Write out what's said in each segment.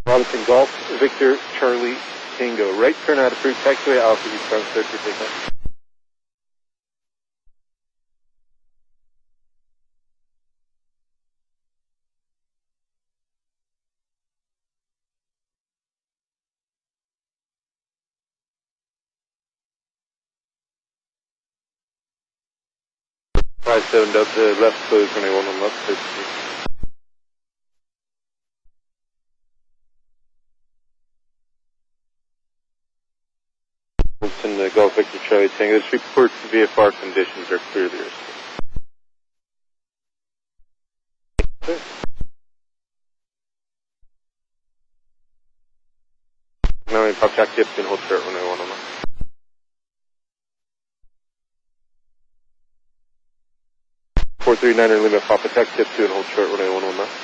Robinson Golf, Victor, Charlie, Tango. Right turn out approved, taxiway Alpha Eastbound, clear for takeoff. Five 7 Delta, left close, runway 11 left, clear for takeoff. Robinson Golf, Victor, Charlie, Tango. This reports VFR conditions are clear there. Now we pop taxi up and hold short runway 11 left. Four 39er Lima, Papa taxi up 2 and hold short runway 11 left.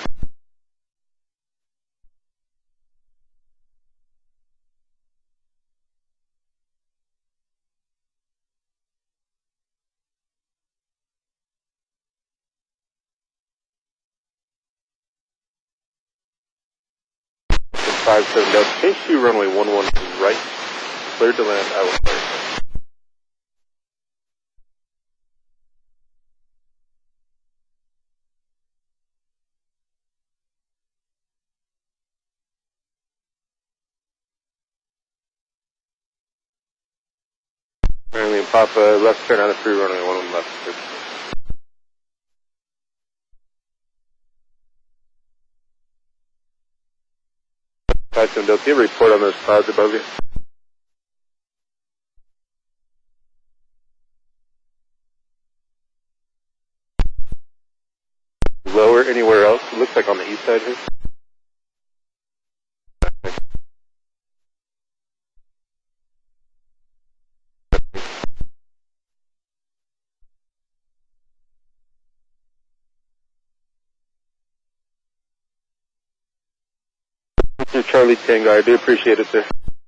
Five 7 Delta, change to runway 11 right, cleared to land, I will fire. Marilyn Papa, left turn out of free runway 11 left. Five 7 Delta, report on those clouds above you. Lower anywhere else? It looks like on the east side here. Mr. Charlie Tango, I do appreciate it, sir.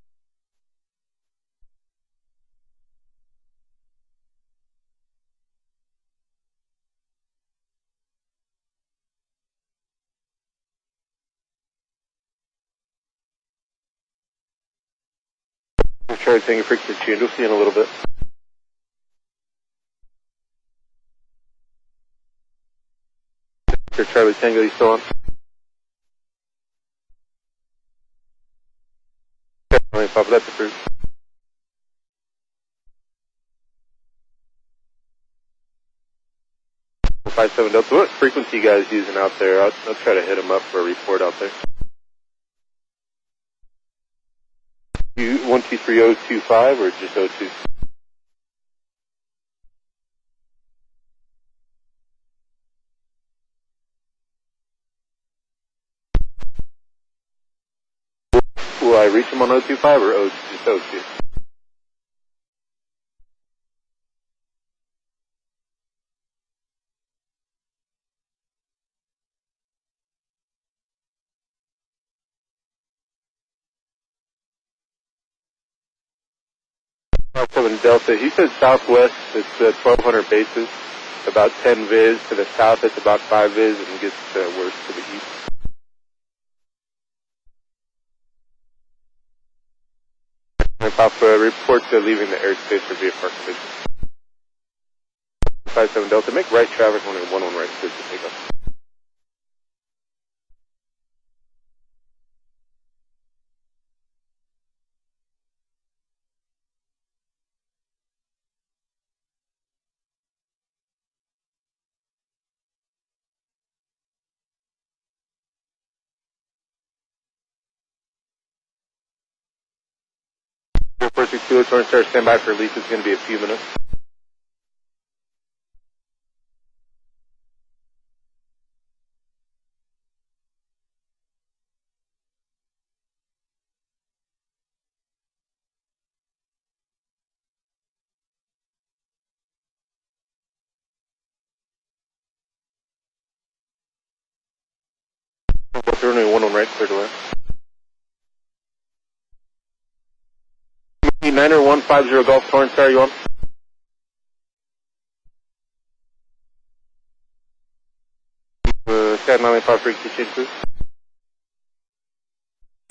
Mr. Charlie Tango, frequency change. We'll see you in a little bit. Mr. Charlie Tango, you still on? Okay, Papa, that's approved. 57 Delta, what frequency you guys using out there? I'll try to hit them up for a report out there. 123025 or just 02? Will I reach them on 025 or just 02? Seven Delta, he said southwest, it's 1200 bases, about 10 viz. To the south, it's about 5 viz. And gets worse to the east. Papa, report to leaving the airspace for VFR conditions. 57 Delta, make right traffic, 11 right, clear to take off. First 2 Torrance Star, stand by for release. It's going to be a few minutes. Runway 11 right, clear to land. 9er 150 Golf Torrance Star, you on? Sky 9 5 frequency change, please.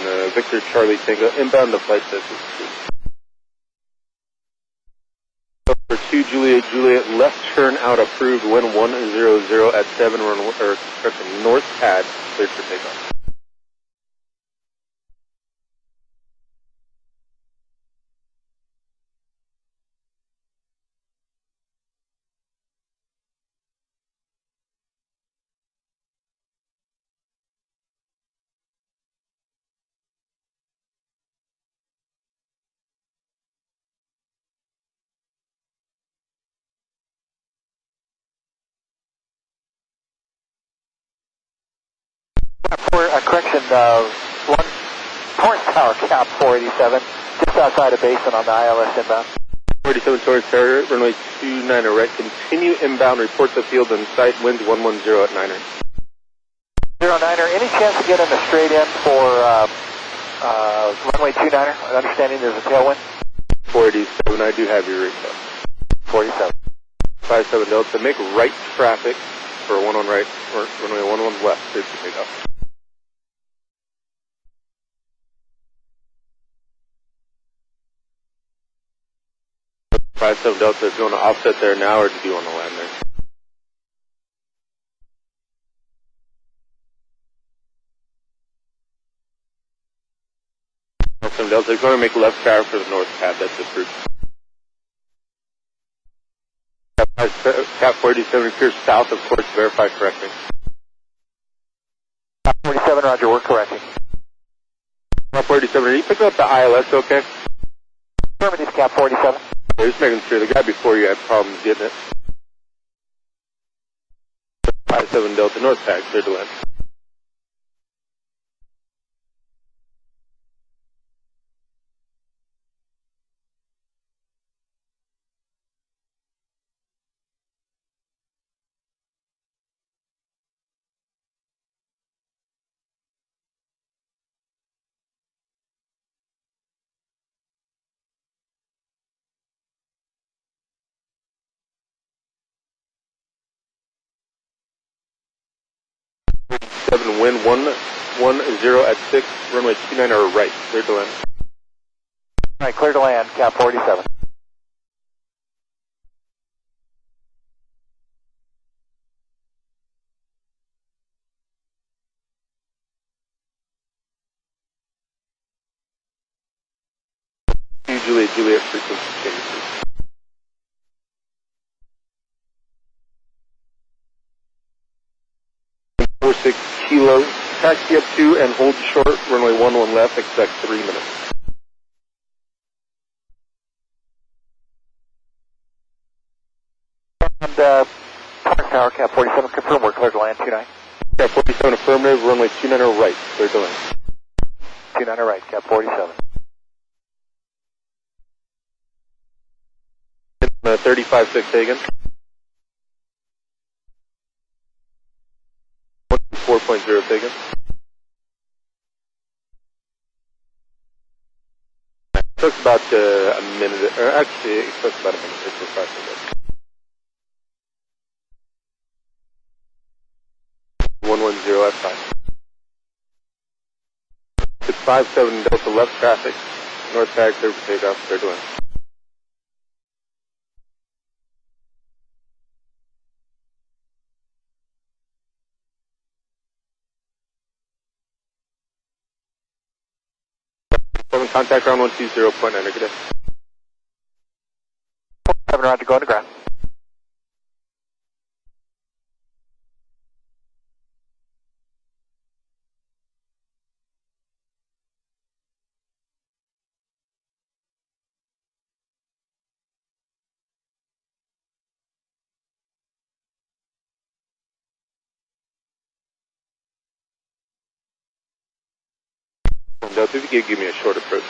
Victor Charlie Tango, inbound to flight test. For 2 Juliet Juliet, left turn out approved, wind 100 at 7, correction, north pad, cleared for takeoff. Correction, 1 Torrance Tower, Cap 487, just outside of Basin on the ILS inbound. 47 Torrance Tower, runway 29 right, continue inbound, report the field and sight, winds 110 at 9er. 09er, any chance to get in a straight in for runway 29er? Understanding there's a tailwind? 487, I do have your request. 47. 57 Delta, make right traffic for 11 right, or runway 11 left, cleared for takeoff. 57 Delta, if you want to offset there now, or do you want to land there? Delta, if you want to make left tower for the north pad, that's approved. Cap 47 appears south, of course, verify correctly. Cap 47, roger, we're correcting. Cap 47, are you picking up the ILS okay? Affirmative, Cap 47. Yeah, just making sure, the guy before you had problems getting it. 57 Delta, north pad, clear to land. Wind 110 at 6, runway 29 or right, clear to land. Right, clear to land, Cap 47. Juliet frequency changes. 46 Kilo, taxi up to and hold short, runway 11 left, expect 3 minutes. And Torrance Tower, Cap 47, confirm we're clear to land, 29. Cap 47 affirmative, runway 29 right, clear to land. 29 right, Cap 47. 35-6 Hagen. 4.0 Hagen. It took about a minute, or actually it took about a minute or 5 minutes. 110 at 5. 657 Delta left traffic, north tag clear for takeoff, clear to land. Contact ground 120, point 9, good day. 7 roger, going to ground. Delta, if you could give me a short approach.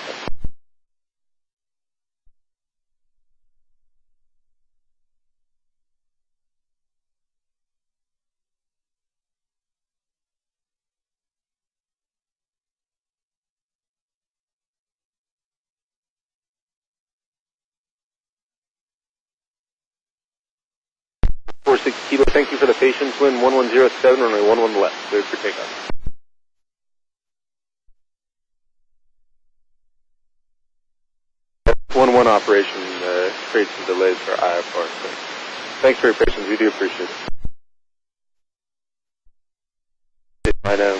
Kilo, thank you for the patience. Wind 1107, runway 11 left, cleared for takeoff. on operation creates some delays for IFR. So thanks for your patience. We do appreciate it. I know.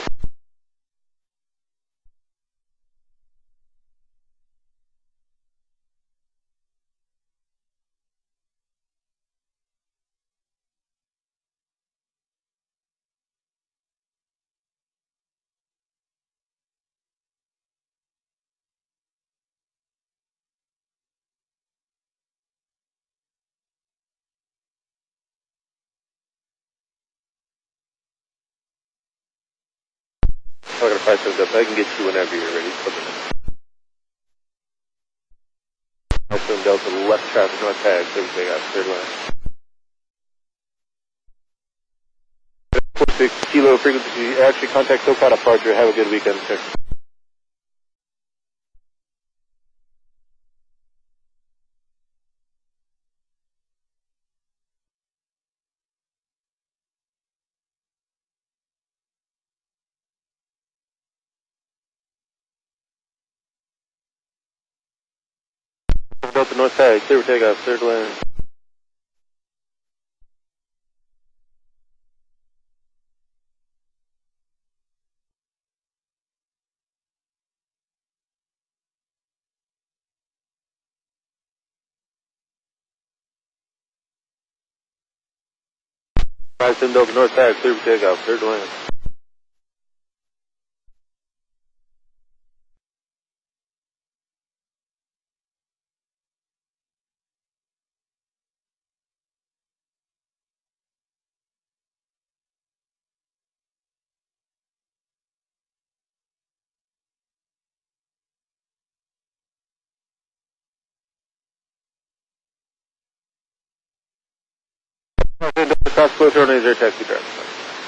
I'm going to price those up. I can get you whenever you're ready. Alpha Delta left traffic, north tag, everything out, third line. 46 kilo frequency, actually contact SoCal departure. Have a good weekend, sir. Delta north tag, clear for takeoff, third line. Rise Delta north tag, clear for takeoff, third line. Delta cross close runway, air taxi driver.